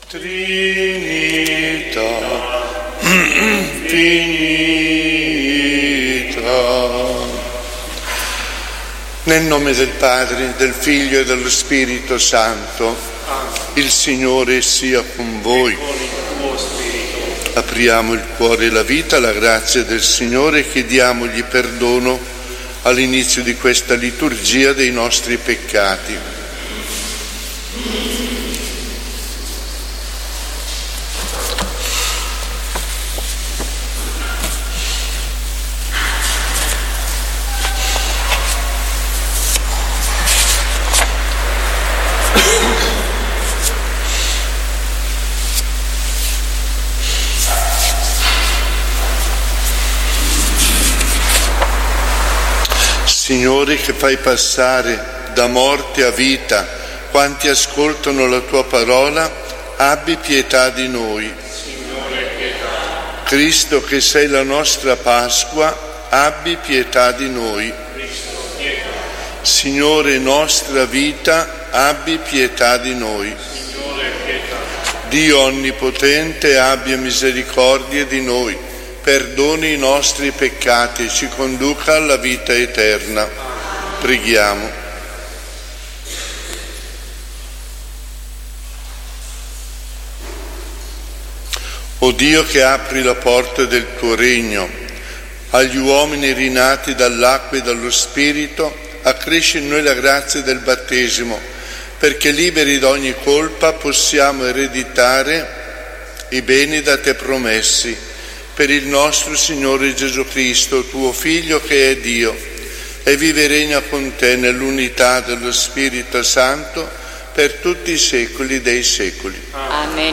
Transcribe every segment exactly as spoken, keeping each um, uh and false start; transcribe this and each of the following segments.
Trinità infinita. Nel nome del Padre, del Figlio e dello Spirito Santo. Il Signore sia con voi. Apriamo il cuore e la vita alla grazia del Signore e chiediamogli perdono all'inizio di questa liturgia dei nostri peccati. Signore, che fai passare da morte a vita quanti ascoltano la tua parola, abbi pietà di noi. Signore, pietà. Cristo, che sei la nostra Pasqua, abbi pietà di noi. Cristo, pietà. Signore, nostra vita, abbi pietà di noi. Signore, pietà. Dio onnipotente, abbia misericordia di noi. Perdoni i nostri peccati e ci conduca alla vita eterna. Preghiamo. O Dio, che apri la porta del tuo regno agli uomini rinati dall'acqua e dallo Spirito, accresci in noi la grazia del battesimo, perché liberi da ogni colpa possiamo ereditare i beni da te promessi. Per il nostro Signore Gesù Cristo, tuo Figlio, che è Dio, e vive e regna con te nell'unità dello Spirito Santo per tutti i secoli dei secoli. Amen.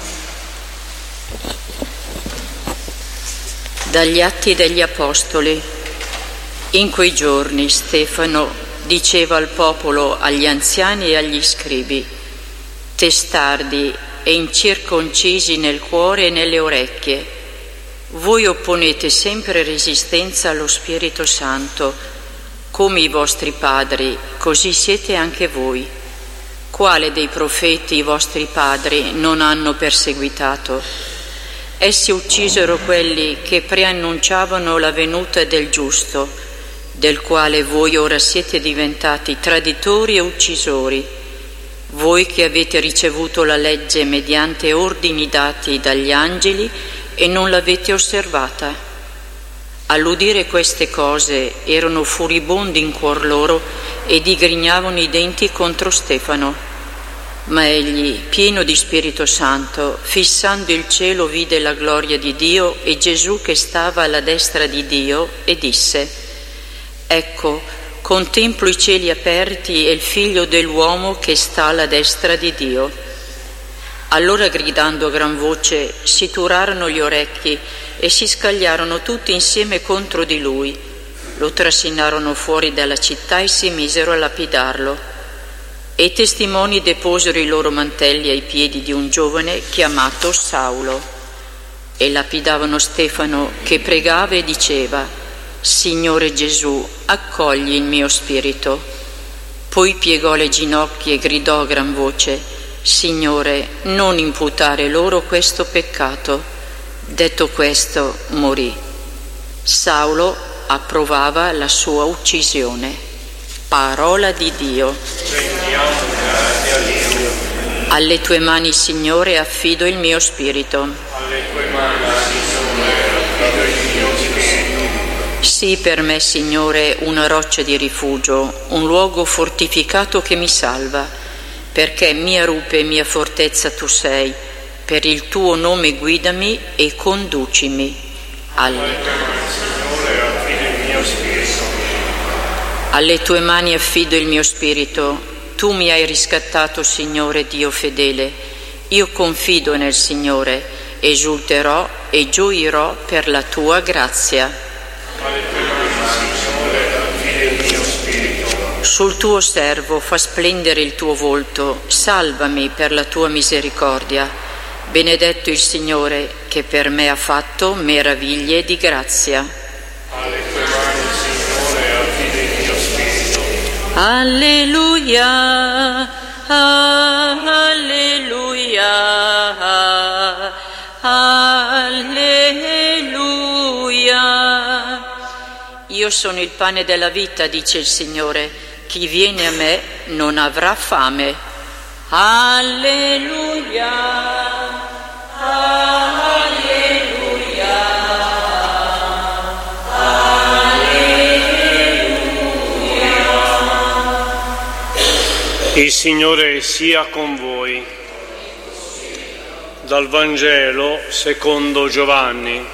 Dagli Atti degli Apostoli. In quei giorni Stefano diceva al popolo, agli anziani e agli scribi: testardi e incirconcisi nel cuore e nelle orecchie, voi opponete sempre resistenza allo Spirito Santo, come i vostri padri, così siete anche voi. Quale dei profeti i vostri padri non hanno perseguitato? Essi uccisero quelli che preannunciavano la venuta del giusto, del quale voi ora siete diventati traditori e uccisori. Voi che avete ricevuto la legge mediante ordini dati dagli angeli e non l'avete osservata. All'udire queste cose erano furibondi in cuor loro e digrignavano i denti contro Stefano. Ma egli, pieno di Spirito Santo, fissando il cielo, vide la gloria di Dio e Gesù che stava alla destra di Dio, e disse: ecco, contemplo i cieli aperti e il Figlio dell'uomo che sta alla destra di Dio. Allora, gridando a gran voce, si turarono gli orecchi e si scagliarono tutti insieme contro di lui. Lo trascinarono fuori dalla città e si misero a lapidarlo. E i testimoni deposero i loro mantelli ai piedi di un giovane chiamato Saulo. E lapidavano Stefano, che pregava e diceva: Signore Gesù, accogli il mio spirito. Poi piegò le ginocchia e gridò a gran voce: Signore, non imputare loro questo peccato. Detto questo, morì. Saulo approvava la sua uccisione. Parola di Dio. Alle tue mani, Signore, affido il mio spirito. Alle tue mani, Signore, affido il mio spirito. Sii per me, Signore, una roccia di rifugio, un luogo fortificato che mi salva. Perché mia rupe e mia fortezza tu sei, per il tuo nome guidami e conducimi. Alle, Alle tue mani affido il mio spirito, tu mi hai riscattato, Signore Dio fedele. Io confido nel Signore, esulterò e gioirò per la tua grazia. Alle tue mani, Signore, affido il mio spirito. Sul tuo servo fa splendere il tuo volto, salvami per la tua misericordia. Benedetto il Signore, che per me ha fatto meraviglie di grazia. Alle tue mani, Signore, affido il mio spirito. Alleluia, alleluia, Io sono il pane della vita, dice il Signore. Chi viene a me non avrà fame. Alleluia, alleluia, alleluia. Il Signore sia con voi. Dal Vangelo secondo Giovanni.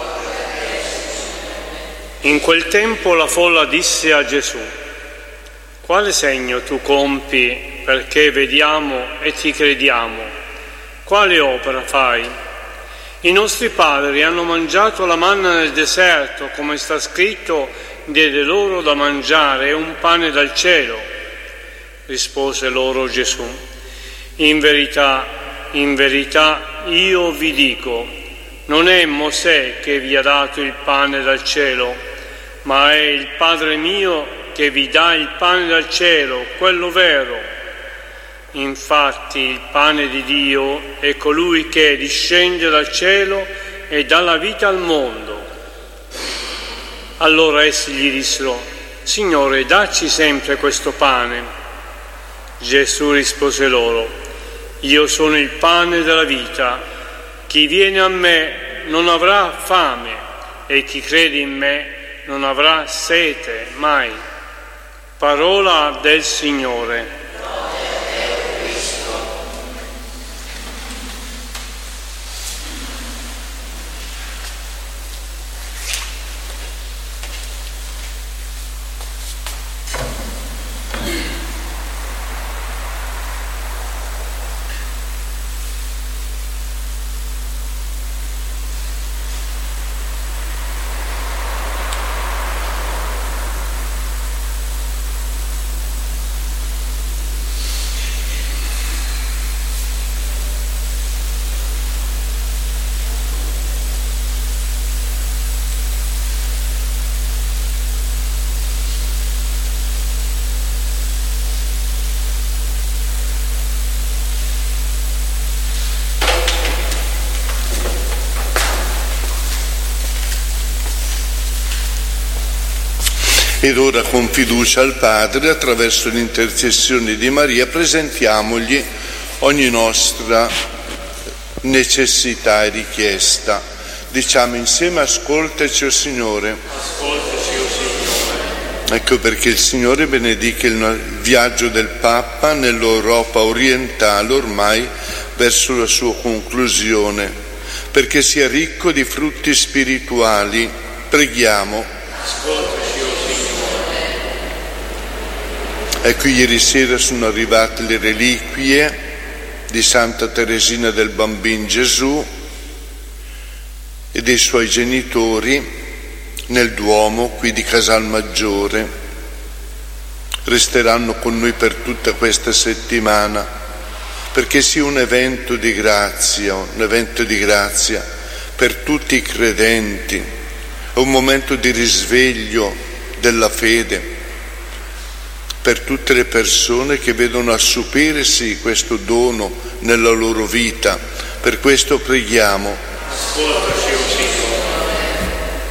In quel tempo la folla disse a Gesù: quale segno tu compi perché vediamo e ti crediamo? Quale opera fai? I nostri padri hanno mangiato la manna nel deserto, come sta scritto, diede loro da mangiare un pane dal cielo. Rispose loro Gesù: in verità, in verità io vi dico, non è Mosè che vi ha dato il pane dal cielo, ma è il Padre mio che vi dà il pane dal cielo, quello vero. Infatti il pane di Dio è colui che discende dal cielo e dà la vita al mondo. Allora essi gli dissero: Signore, dacci sempre questo pane. Gesù rispose loro: io sono il pane della vita. Chi viene a me non avrà fame e chi crede in me non avrà sete mai. Parola del Signore. Ed ora con fiducia al Padre, attraverso l'intercessione di Maria, presentiamogli ogni nostra necessità e richiesta. Diciamo insieme: ascoltaci, o Signore. Ascoltaci, o Signore. Ecco perché il Signore benedica il viaggio del Papa nell'Europa orientale, ormai verso la sua conclusione, perché sia ricco di frutti spirituali. Preghiamo. Ascoltaci. Ecco, ieri sera sono arrivate le reliquie di Santa Teresina del Bambino Gesù e dei suoi genitori nel Duomo qui di Casalmaggiore. Resteranno con noi per tutta questa settimana, perché sia un evento di grazia, un evento di grazia per tutti i credenti, è un momento di risveglio della fede per tutte le persone che vedono assoupirsi questo dono nella loro vita. Per questo preghiamo. Ascoltaci, o Signore.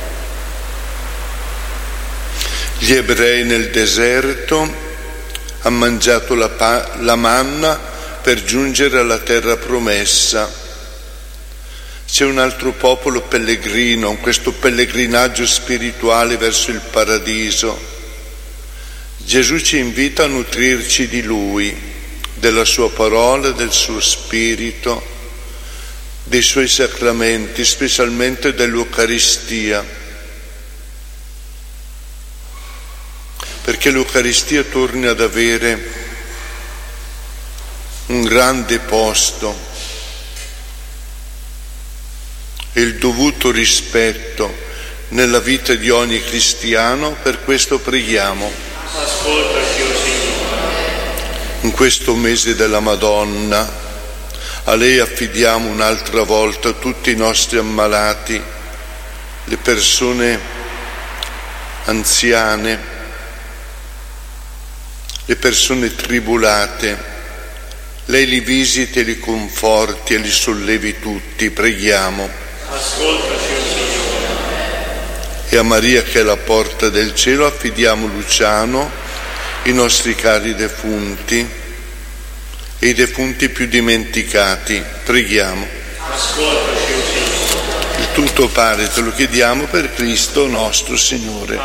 Gli ebrei nel deserto hanno mangiato la, pa- la manna per giungere alla terra promessa. C'è un altro popolo pellegrino, in questo pellegrinaggio spirituale verso il paradiso. Gesù ci invita a nutrirci di Lui, della Sua parola, del Suo Spirito, dei Suoi sacramenti, specialmente dell'Eucaristia, perché l'Eucaristia torni ad avere un grande posto e il dovuto rispetto nella vita di ogni cristiano. Per questo preghiamo. Ascoltaci, o Signore. In questo mese della Madonna, a lei affidiamo un'altra volta tutti i nostri ammalati, le persone anziane, le persone tribulate. Lei li visiti e li conforti e li sollevi tutti. Preghiamo. Ascoltaci, o Signore. e a Maria che è la porta del cielo affidiamo Luciano, i nostri cari defunti e i defunti più dimenticati. Preghiamo. Ascoltaci, o Cristo. Il tutto Padre te lo chiediamo per Cristo nostro Signore.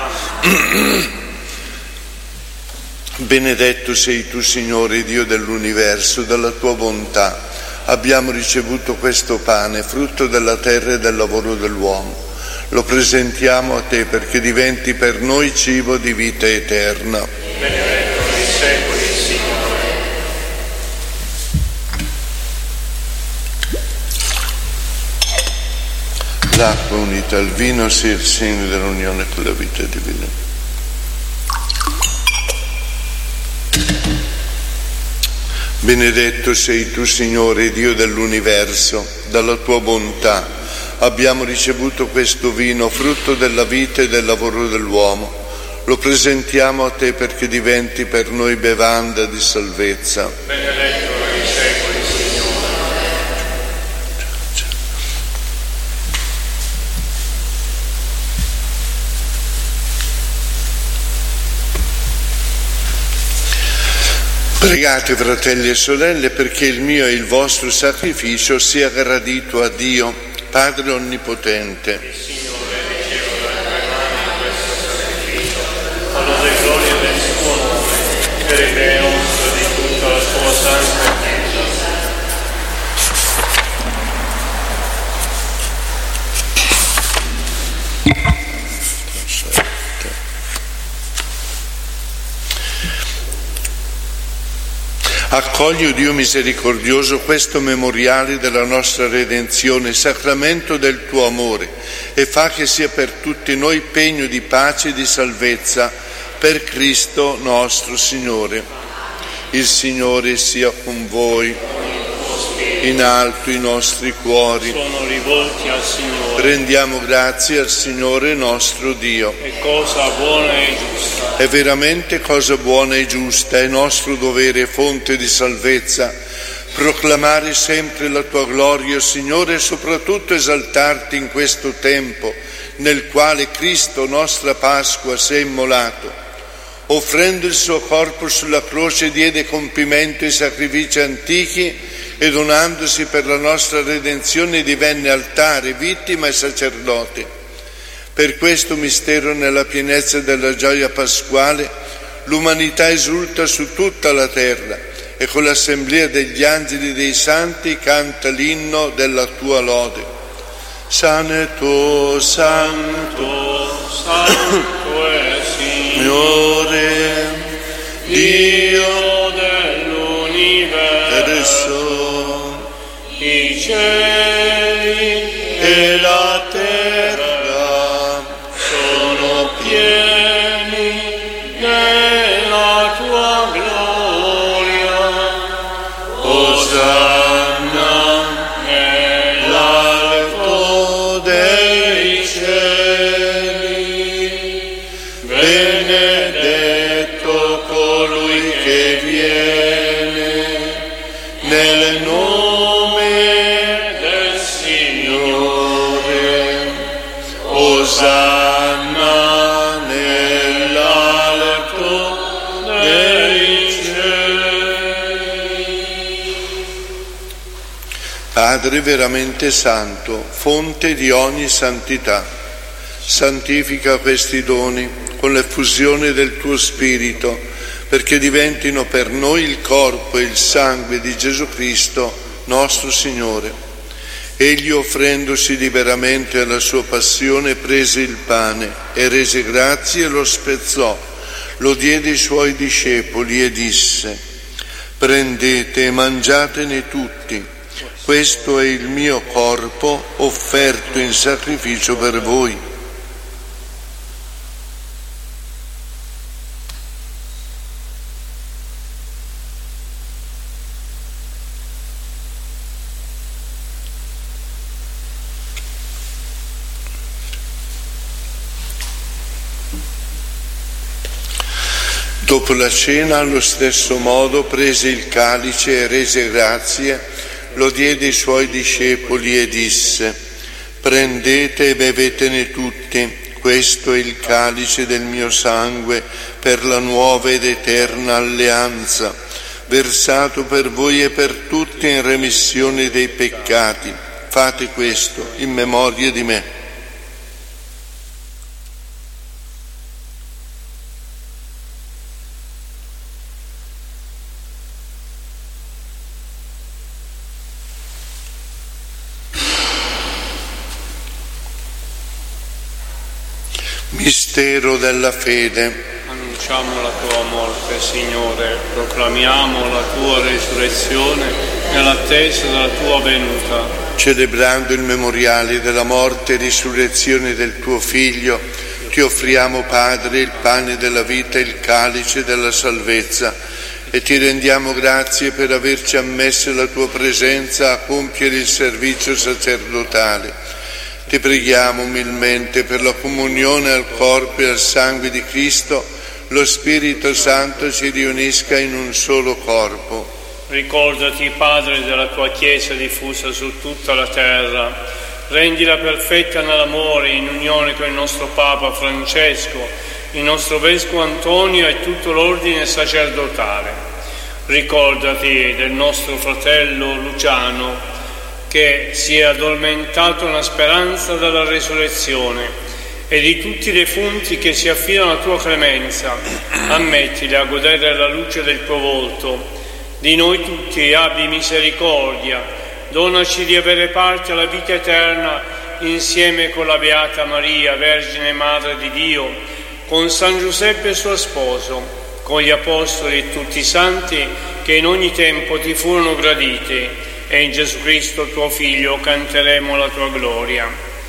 Benedetto sei tu, Signore, Dio dell'universo, dalla tua bontà abbiamo ricevuto questo pane, frutto della terra e del lavoro dell'uomo. Lo presentiamo a te perché diventi per noi cibo di vita eterna. Benedetto nei secoli, Signore. L'acqua unita al vino sia il segno dell'unione con la vita divina. Benedetto sei tu, Signore, Dio dell'universo, dalla tua bontà abbiamo ricevuto questo vino, frutto della vita e del lavoro dell'uomo. Lo presentiamo a te perché diventi per noi bevanda di salvezza. Benedetto nei secoli, Signore. Pregate, fratelli e sorelle, perché il mio e il vostro sacrificio sia gradito a Dio, Padre Onnipotente. Il Signore riceva dalle tue mani questo sacrificio, all'onore e gloria del suo nome, per il bene nostro e di tutta la sua santa Chiesa. Accogli, o Dio misericordioso, questo memoriale della nostra redenzione, sacramento del tuo amore, e fa che sia per tutti noi pegno di pace e di salvezza, per Cristo nostro Signore. Il Signore sia con voi. In alto i nostri cuori. Sono rivolti al Signore. Rendiamo grazie al Signore nostro Dio. È cosa buona e giusta. È veramente cosa buona e giusta, è nostro dovere e fonte di salvezza proclamare sempre la tua gloria, Signore, e soprattutto esaltarti in questo tempo nel quale Cristo, nostra Pasqua, si è immolato. Offrendo il suo corpo sulla croce diede compimento ai sacrifici antichi e donandosi per la nostra redenzione divenne altare, vittima e sacerdote. Per questo mistero, nella pienezza della gioia pasquale, l'umanità esulta su tutta la terra e con l'assemblea degli angeli e dei santi canta l'inno della tua lode. Santo, santo, santo è Signore, Dio dell'universo, i cieli e la terra sono pieni della tua gloria. Osanna nell'alto dei cieli. Benedetto colui che viene nel nome del Signore. Osanna nell'alto dei cieli. Padre veramente santo, fonte di ogni santità, santifica questi doni con l'effusione del tuo Spirito, perché diventino per noi il corpo e il sangue di Gesù Cristo, nostro Signore. Egli, offrendosi liberamente alla sua passione, prese il pane e rese grazie e lo spezzò, lo diede ai suoi discepoli e disse: prendete e mangiatene tutti, questo è il mio corpo offerto in sacrificio per voi. Dopo la cena, allo stesso modo, prese il calice e rese grazie, lo diede ai suoi discepoli e disse: prendete e bevetene tutti, Questo è il calice del mio sangue per la nuova ed eterna alleanza, versato per voi e per tutti in remissione dei peccati. Fate questo in memoria di me. Mistero della fede. Annunciamo la tua morte, Signore, proclamiamo la tua resurrezione nell'attesa della tua venuta. Celebrando il memoriale della morte e risurrezione del tuo Figlio, ti offriamo, Padre, il pane della vita e il calice della salvezza, e ti rendiamo grazie per averci ammesso la tua presenza a compiere il servizio sacerdotale. Ti preghiamo umilmente per la comunione al corpo e al sangue di Cristo, lo Spirito Santo ci riunisca in un solo corpo. Ricordati, Padre, della tua Chiesa diffusa su tutta la terra. Rendila perfetta nell'amore, in unione con il nostro Papa Francesco, il nostro Vescovo Antonio e tutto l'ordine sacerdotale. Ricordati del nostro fratello Luciano, che si è addormentato nella speranza della resurrezione, e di tutti i defunti che si affidano alla tua clemenza. Ammettili a godere la luce del tuo volto. Di noi tutti abbi misericordia, donaci di avere parte alla vita eterna insieme con la Beata Maria, Vergine Madre di Dio, con San Giuseppe suo sposo, con gli Apostoli e tutti i santi che in ogni tempo ti furono graditi, e in Gesù Cristo tuo Figlio canteremo la tua gloria.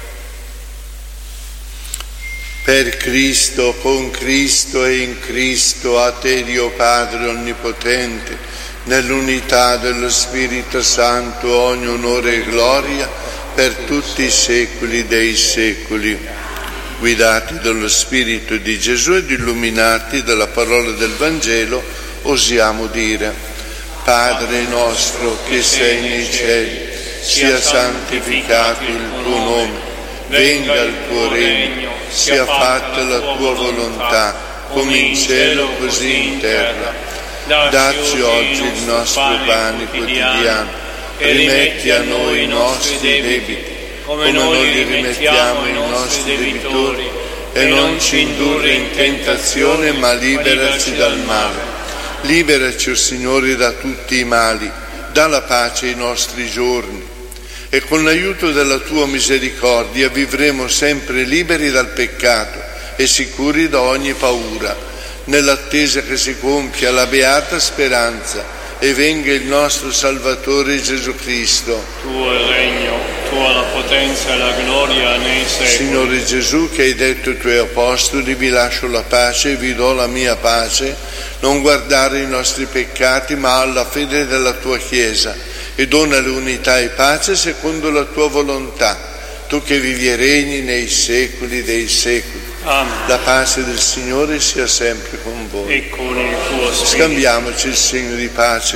Per Cristo, con Cristo e in Cristo, a te Dio Padre Onnipotente, nell'unità dello Spirito Santo, ogni onore e gloria per tutti i secoli dei secoli. Guidati dallo Spirito di Gesù ed illuminati dalla parola del Vangelo, osiamo dire: Padre nostro che sei nei cieli, sia santificato il tuo nome, venga il tuo regno, sia fatta la tua volontà, come in cielo così in terra. Dacci oggi il nostro pane quotidiano, e rimetti a noi i nostri debiti, come noi li rimettiamo ai nostri debitori, e non ci indurre in tentazione, ma liberaci dal male. Liberaci, o Signore, da tutti i mali, dà la pace ai nostri giorni, e con l'aiuto della tua misericordia vivremo sempre liberi dal peccato e sicuri da ogni paura, nell'attesa che si compia la beata speranza e venga il nostro Salvatore Gesù Cristo. Tuo è il regno, tua la potenza e la gloria nei secoli. Signore Gesù, che hai detto ai tuoi apostoli: vi lascio la pace e vi do la mia pace, non guardare i nostri peccati ma alla fede della tua Chiesa, e donale unità e pace secondo la tua volontà, tu che vivi e regni nei secoli dei secoli. Amen. La pace del Signore sia sempre con voi. E con il tuo Spirito. Scambiamoci il segno di pace.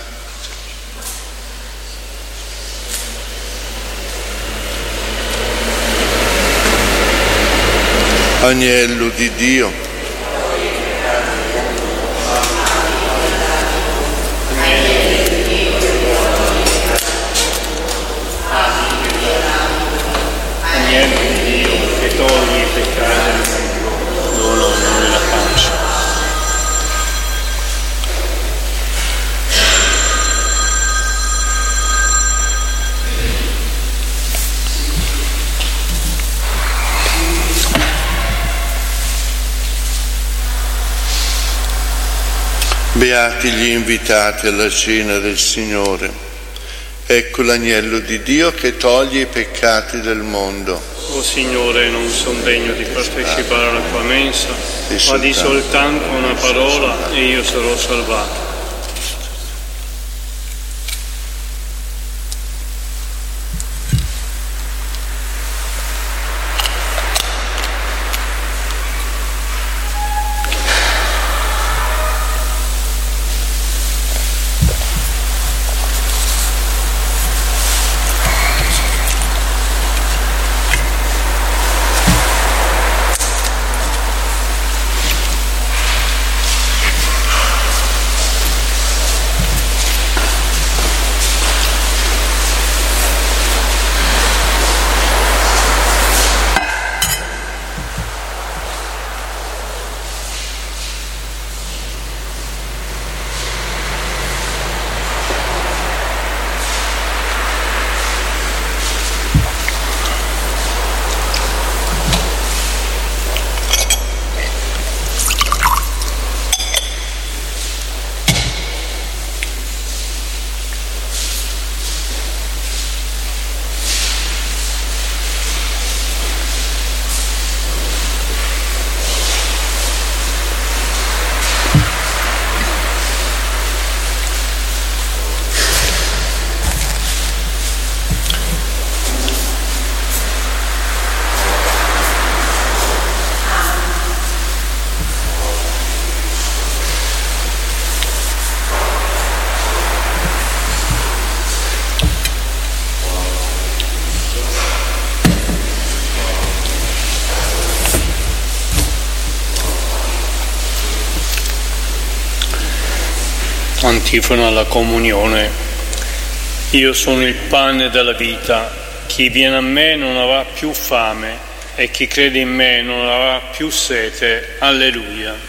Agnello di Dio, beati gli invitati alla cena del Signore. Ecco l'agnello di Dio che toglie i peccati del mondo. O Signore, non sono degno di partecipare alla tua mensa, ma di soltanto una parola e io sarò salvato. Antifona alla comunione. Io sono il pane della vita, chi viene a me non avrà più fame e chi crede in me non avrà più sete. Alleluia.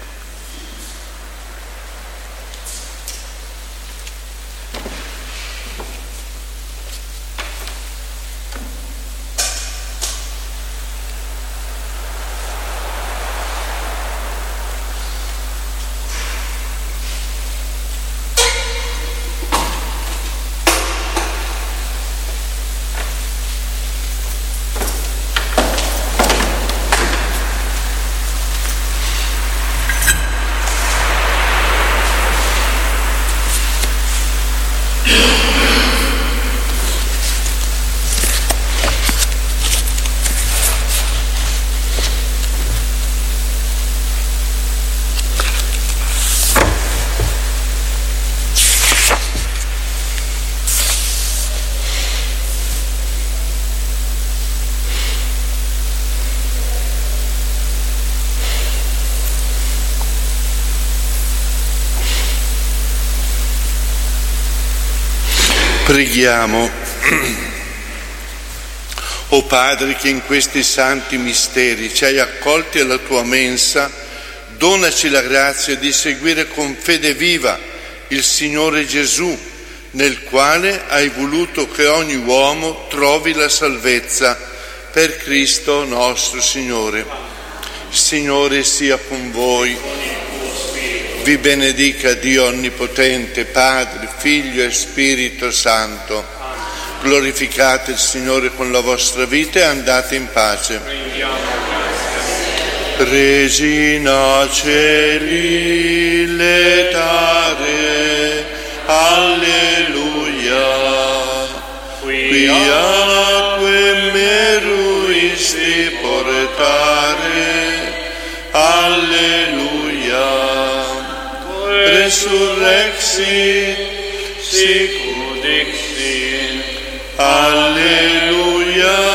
Preghiamo. O Padre, che in questi santi misteri ci hai accolti alla tua mensa, donaci la grazia di seguire con fede viva il Signore Gesù, nel quale hai voluto che ogni uomo trovi la salvezza, per Cristo nostro Signore. Il Signore sia con voi. Vi benedica Dio Onnipotente, Padre, Figlio e Spirito Santo. Glorificate il Signore con la vostra vita e andate in pace. Regina Celi letare, alleluia. Quiaque meruisti portare, alleluia. Resurrexit sic ut dixit, alleluia.